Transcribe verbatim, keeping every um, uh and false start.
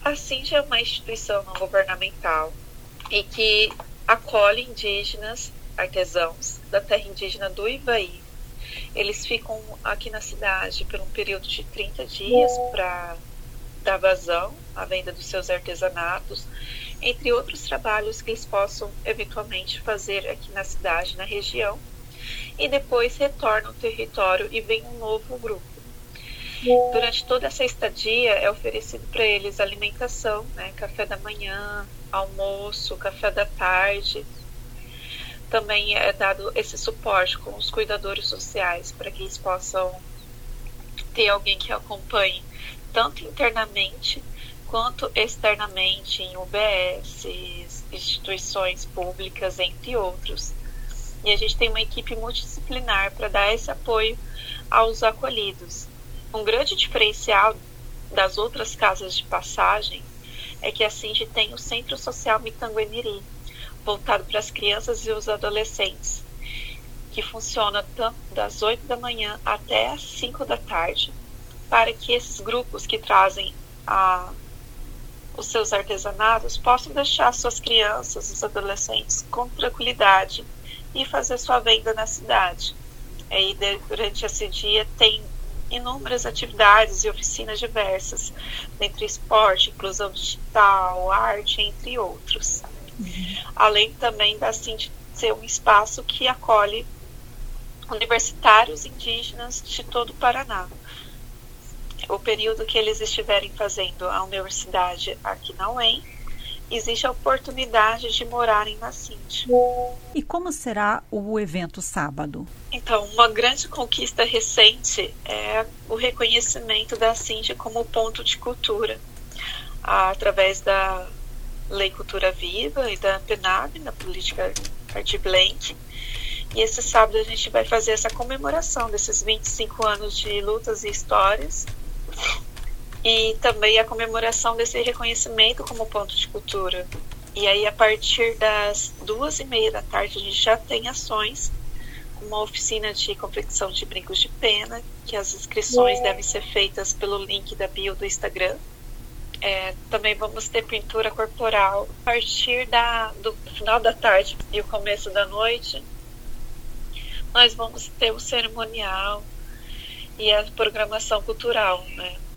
A Cindy é uma instituição não governamental e que acolhe indígenas, artesãos da terra indígena do Ivaí. Eles ficam aqui na cidade por um período de trinta dias para dar vazão à venda dos seus artesanatos, entre outros trabalhos que eles possam eventualmente fazer aqui na cidade, na região, e depois retornam ao território e vem um novo grupo. Durante toda essa estadia é oferecido para eles alimentação, né, café da manhã, almoço, café da tarde. Também é dado esse suporte com os cuidadores sociais para que eles possam ter alguém que acompanhe tanto internamente quanto externamente em U B S, instituições públicas, entre outros. E a gente tem uma equipe multidisciplinar para dar esse apoio aos acolhidos. Um grande diferencial das outras casas de passagem é que a Cindy tem o Centro Social Mitangueniri, voltado para as crianças e os adolescentes, que funciona tanto das oito da manhã até as cinco da tarde, para que esses grupos que trazem a, os seus artesanatos possam deixar suas crianças, os adolescentes, com tranquilidade e fazer sua venda na cidade. Aí, durante esse dia, tem inúmeras atividades e oficinas diversas, entre esporte, inclusão digital, arte, entre outros. Uhum. Além também da Cindy ser um espaço que acolhe universitários indígenas de todo o Paraná. O período que eles estiverem fazendo a universidade aqui na U E M, existe a oportunidade de morarem na Cindy. E como será o evento sábado? Então, uma grande conquista recente é o reconhecimento da Cindy como ponto de cultura, através da Lei Cultura Viva e da PNAB, na política Aldir Blanc. E esse sábado a gente vai fazer essa comemoração desses vinte e cinco anos de lutas e histórias, e também a comemoração desse reconhecimento como ponto de cultura. E aí, a partir das duas e meia da tarde, a gente já tem ações, uma oficina de confecção de brincos de pena, que as inscrições é. devem ser feitas pelo link da bio do Instagram. É, também vamos ter pintura corporal. A partir da, do final da tarde e o começo da noite, nós vamos ter o cerimonial e a programação cultural, né?